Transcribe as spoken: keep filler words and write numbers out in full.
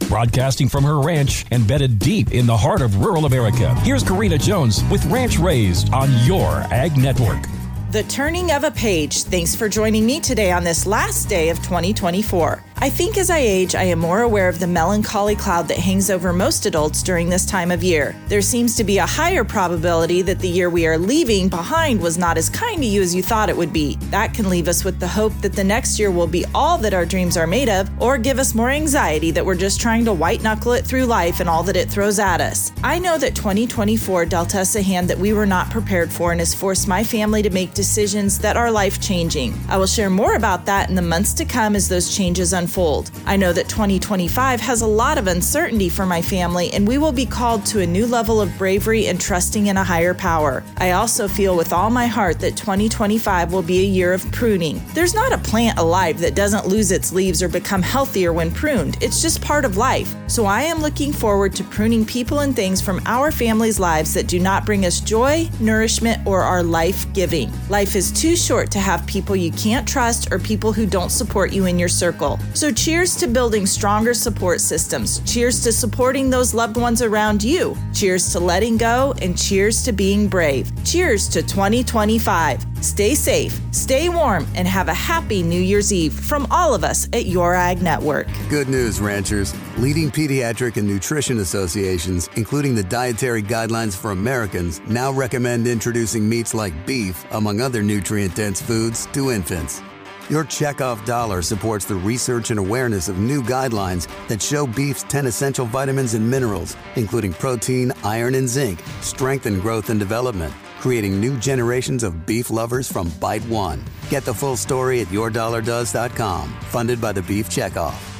Broadcasting from her ranch embedded deep in the heart of rural America, here's Karina Jones with Ranch Raised on your Ag Network. The turning of a page. Thanks for joining me today on this last day of twenty twenty-four. I think as I age, I am more aware of the melancholy cloud that hangs over most adults during this time of year. There seems to be a higher probability that the year we are leaving behind was not as kind to you as you thought it would be. That can leave us with the hope that the next year will be all that our dreams are made of, or give us more anxiety that we're just trying to white-knuckle it through life and all that it throws at us. I know that twenty twenty-four dealt us a hand that we were not prepared for and has forced my family to make decisions that are life-changing. I will share more about that in the months to come as those changes unfold. Unfold. I know that twenty twenty-five has a lot of uncertainty for my family, and we will be called to a new level of bravery and trusting in a higher power. I also feel with all my heart that twenty twenty-five will be a year of pruning. There's not a plant alive that doesn't lose its leaves or become healthier when pruned. It's just part of life. So I am looking forward to pruning people and things from our family's lives that do not bring us joy, nourishment, or are life-giving. Life is too short to have people you can't trust or people who don't support you in your circle. So cheers to building stronger support systems. Cheers to supporting those loved ones around you. Cheers to letting go, and cheers to being brave. Cheers to twenty twenty-five. Stay safe, stay warm, and have a happy New Year's Eve from all of us at Your Ag Network. Good news, ranchers. Leading pediatric and nutrition associations, including the Dietary Guidelines for Americans, now recommend introducing meats like beef, among other nutrient-dense foods, to infants. Your checkoff dollar supports the research and awareness of new guidelines that show beef's ten essential vitamins and minerals, including protein, iron, and zinc, strengthen growth and development, creating new generations of beef lovers from Bite One. Get the full story at your dollar does dot com, funded by the Beef Checkoff.